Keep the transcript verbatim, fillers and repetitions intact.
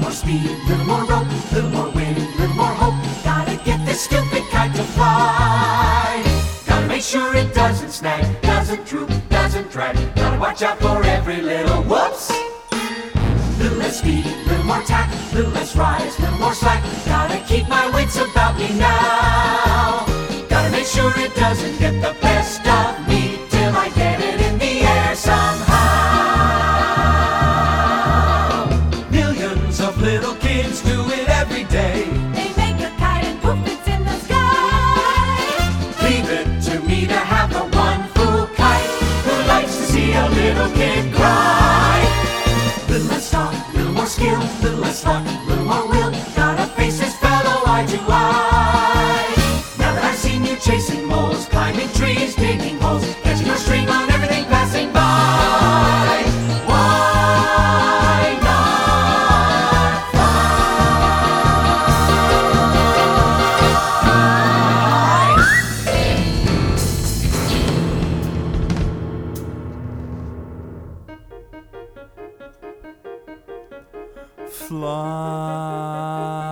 more speed, little more rope, little more wind, little more hope. Gotta get this stupid kite to fly. Gotta make sure it doesn't snag, doesn't droop, doesn't drag. Gotta watch out for every little whoops. Little less speed, little more tack, little less rise, little more slack. Gotta keep my wits about me now. Gotta make sure it doesn't get the best of me till I get it in the air somehow. Millions of little kids do it every day. They make a kite and poof, it's in the sky. Leave it to me to have the one fool kite who likes to see a little kid cry. Little less talk, little more skill, little less luck, little more will. Gotta face this fellow eye to eye. Now that I've seen you chasing moles, climbing trees, digging holes, catching a string on everything passing by, why not Fly.